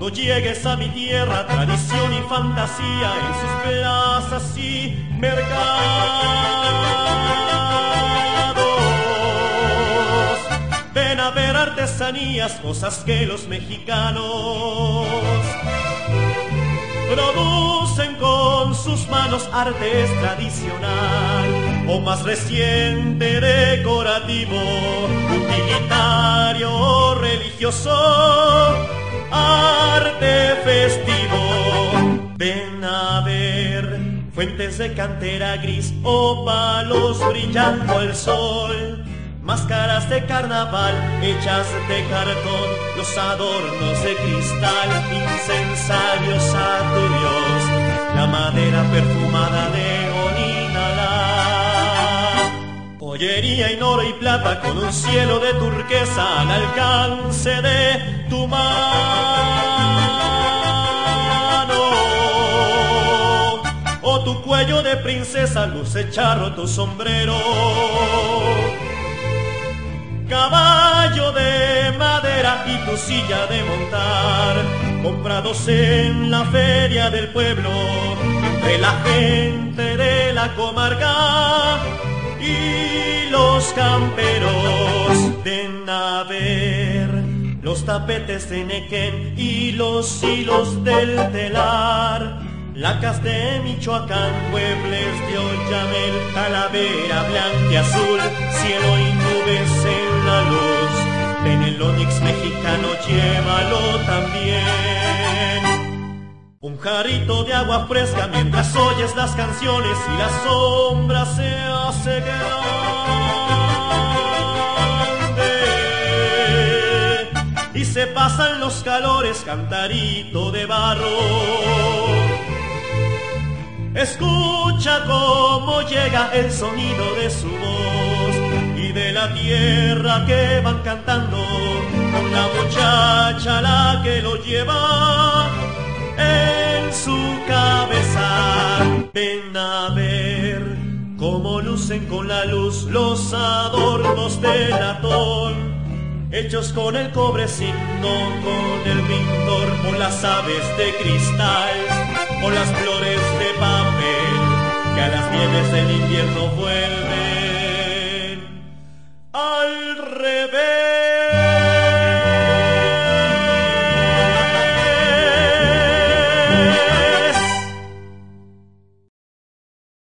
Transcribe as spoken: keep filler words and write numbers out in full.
Cuando llegues a mi tierra, tradición y fantasía en sus plazas y mercados. Ven a ver artesanías, cosas que los mexicanos producen con sus manos, arte es tradicional o más reciente, decorativo, utilitario o religioso, arte festivo. Ven a ver fuentes de cantera gris o palos brillando al sol, máscaras de carnaval hechas de cartón, los adornos de cristal, incensarios a tu Dios, la madera perfumada de Oninalá. Joyería en oro y plata con un cielo de turquesa al alcance de tu mano. O tu cuello de princesa luce charro tu sombrero. Caballo de madera y tu silla de montar, comprados en la feria del pueblo, de la gente de la comarca y los camperos. Ven a ver los tapetes de Nequén y los hilos del telar, lacas de Michoacán, muebles de Oyamel, talavera blanca y azul, cielo y nubes en la luz. Ven el onix mexicano, llévalo también. Un jarrito de agua fresca mientras oyes las canciones y la sombra se hace grande y se pasan los calores, cantarito de barro. Escucha cómo llega el sonido de su voz y de la tierra que van cantando con la muchacha la que lo lleva en su cabeza. Ven a ver cómo lucen con la luz los adornos de latón, hechos con el cobrecito, con el pintor, o las aves de cristal, o las flores de papel que a las nieves del invierno vuelven